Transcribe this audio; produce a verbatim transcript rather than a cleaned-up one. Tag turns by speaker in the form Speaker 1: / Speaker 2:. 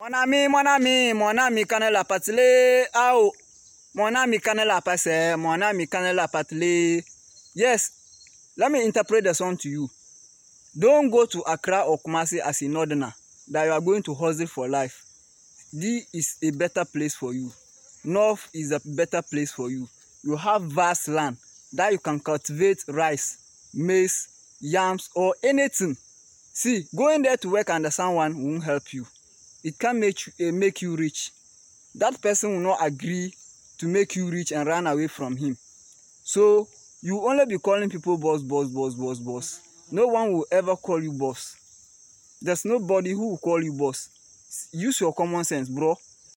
Speaker 1: Mon ami, mon ami, mon ami, quand la patile, ah, mon ami, quand la passe, mon ami, quand la patile. Yes, let me interpret the song to you. Don't go to Accra or Kumasi as a northerner that you are going to hustle for life. This is a better place for you. North is a better place for you. You have vast land that you can cultivate rice, maize, yams, or anything. See, going there to work under someone won't help you. It can make you, uh, make you rich. That person will not agree to make you rich and run away from him. So you will only be calling people boss, boss, boss, boss, boss. No one will ever call you boss. There's nobody who will call you boss. Use your common sense, bro.